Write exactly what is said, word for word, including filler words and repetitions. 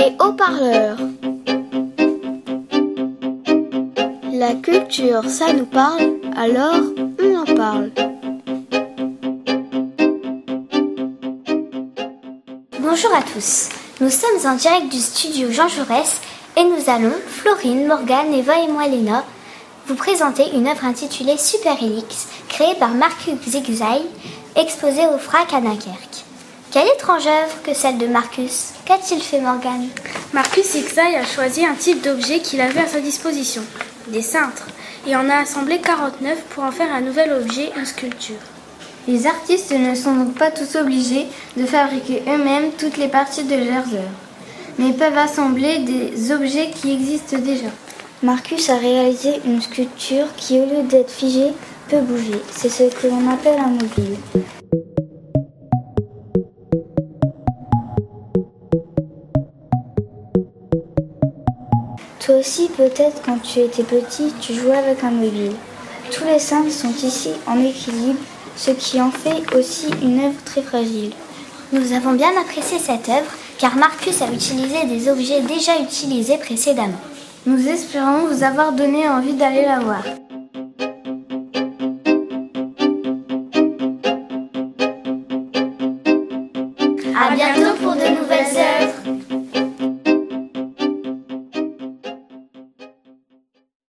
Les haut-parleurs. La culture, ça nous parle, alors on en parle. Bonjour à tous, nous sommes en direct du studio Jean Jaurès et nous allons, Florine, Morgane, Eva et moi Léna, vous présenter une œuvre intitulée Super Helix, créée par Marcus Zigzag, exposée au F R A C à Dunkerque. Quelle étrange œuvre que celle de Marcus. Qu'a-t-il fait, Morgane? Marcus Zigzag a choisi un type d'objet qu'il avait à sa disposition, des cintres, et en a assemblé quarante-neuf pour en faire un nouvel objet, une sculpture. Les artistes ne sont donc pas tous obligés de fabriquer eux-mêmes toutes les parties de leurs œuvres, mais peuvent assembler des objets qui existent déjà. Marcus a réalisé une sculpture qui, au lieu d'être figée, peut bouger. C'est ce que l'on appelle un mobile. Toi aussi, peut-être, quand tu étais petit, tu jouais avec un mobile. Tous les cintres sont ici en équilibre, ce qui en fait aussi une œuvre très fragile. Nous avons bien apprécié cette œuvre, car Marcus a utilisé des objets déjà utilisés précédemment. Nous espérons vous avoir donné envie d'aller la voir.